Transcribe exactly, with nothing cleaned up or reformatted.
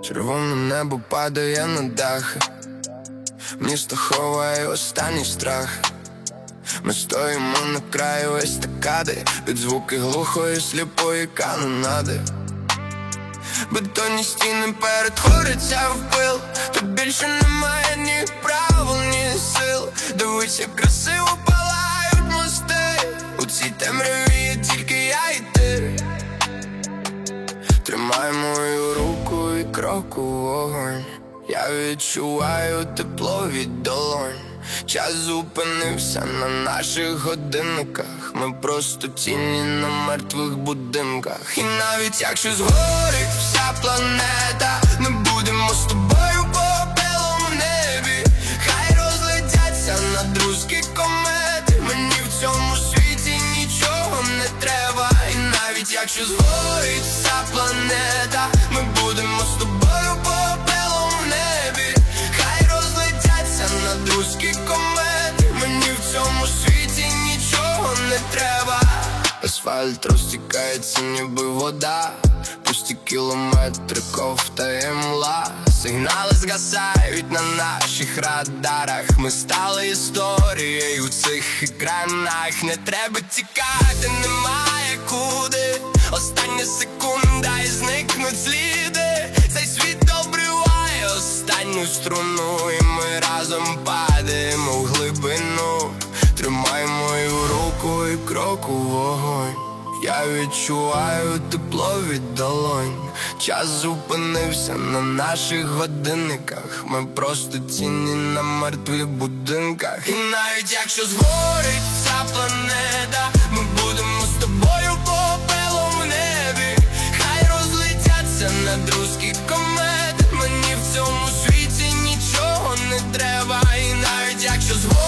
Червоне небо падає на дахи, місто ховає останній страх. Ми стоїмо на краю естакади, під звуки глухої сліпої канонади. Бетонні стіни перетворяться в пил, тут більше немає ні правил, ні сил. Дивись, як красиво палають мости, у цій темряві є тільки я і ти. Тримай мою руку і крок у вогонь, я відчуваю тепло від долонь. Час зупинився на наших годинниках, ми просто тіні на мертвих будинках. І навіть якщо згорить вся планета, ми будемо з тобою по білому небі. Хай розлетяться надрузки комети, мені в цьому світі нічого не треба. І навіть якщо згорить вся планета, ми будемо з тобою по білому небі. Хай розлетяться надрузки комети, мені в цьому світі нічого не треба. Асфальт розтікається ніби вода, пусті кілометри ковтає мла. Сигнали згасають на наших радарах, ми стали історією у цих екранах. Не треба тікати, немає куди, остання секунда і зникнуть сліди. Цей світ обриває останню струну, і ми разом падаємо в глибину. Тримай мою руку і крок у вогонь, я відчуваю тепло від долонь. Час зупинився на наших годинниках, ми просто тіні на мертвих будинках. І навіть якщо згорить ця планета, ми будемо з тобою по білому небі. Хай розлетяться надрузки комети, мені в цьому світі нічого не треба. І навіть якщо згорить